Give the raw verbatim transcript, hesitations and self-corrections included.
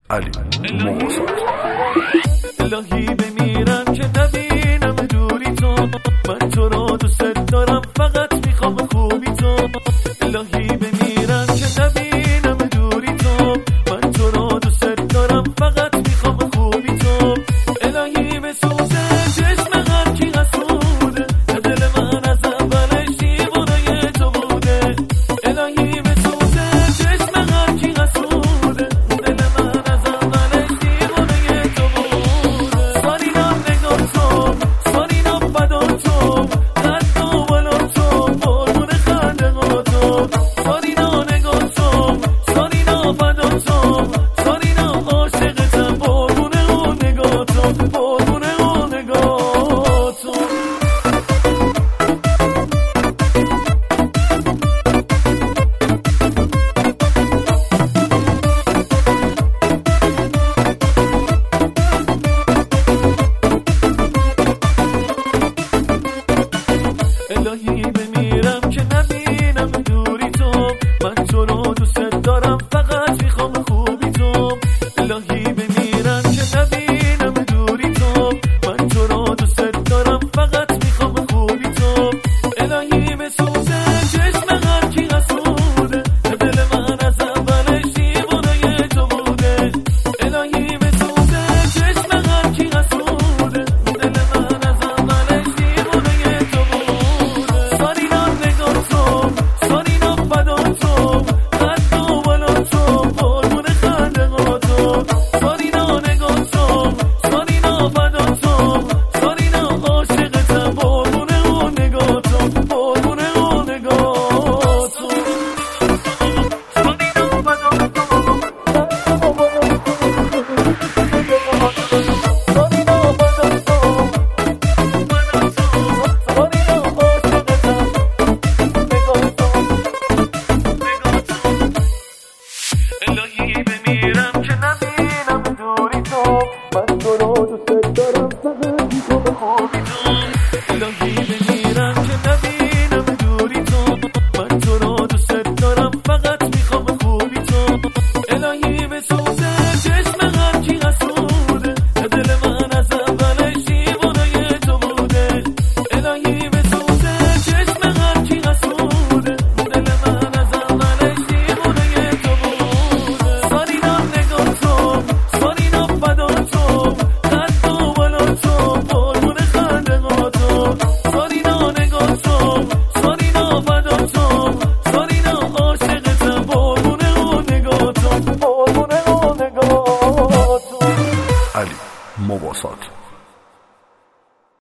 علی موساد. الهی بمیرم که نبینم دوری تو، من تو را دوست دارم فقط میخوام خوبی تو. الهی بمیرم که نبینم دوری تو، من تو را دوست دارم فقط میخوام خوبی تو. الهی بسوزه چشم هر کی حسوده، دل من از اولش دیوانه تو بوده. الهی بسوزه چشم هر کی حسوده، دل من از اولش دیوانه تو بوده. سارینا نگاه تو، سارینا فدا تو، قد و بالا تو، قربون خنده ها تو. سارینا نگاه تو، سارینا فدا تو، سارینا عاشقتم، قربون اون نگاه تو، قربون اون نگاه تو. الهی بمیرم که نبینم دوری تو، من تو رو دوست دارم فقط میخوام خوبی تو. الهی بمیرم که نبینم دوری تو، من تو رو دوست دارم فقط میخوام خوبی تو. الهی بسوزه چشم هر کی حسوده، دل من از اولش دیوانه تو بوده. الهی بسوزه چشم هر کی حسوده، دل من از اولش دیوانه تو بوده. سارینا نگاه تو، سارینا فدا تو، قد و بالا تو، قربون خنده ها تو. سارینا نگاه تو، سارینا فدا تو، سارینا عاشقتم، قربون اون نگاه تو، قربون اون نگاه تو. سارینا فدا تو، سارینا فدا تو، سارینا عاشقتم، نگاه تو، نگاه تو. الهی بمیرم که نبینم دوری تو، من تو رو دوست دارم فقط میخوام خوبی تو. الهی بمیرم که نبینم دوری تو، من تو رو دوست دارم فقط میخوام خوبی تو. الهی بسوزه چشم هر کی حسوده، دل من از اولش دیوانه تو بوده. الهی بسوزه چشم هر کی حسوده، دل من از اولش دیوانه تو بوده. سارینا نگاه تو، سارینا فدا تو، قد و بالا تو، قربون خنده ها تو. سارینا نگاه تو، سارینا فدا تو، سارینا عاشقتم، قربون اون نگاه تو، قربون اون نگاه تو. علی موساد.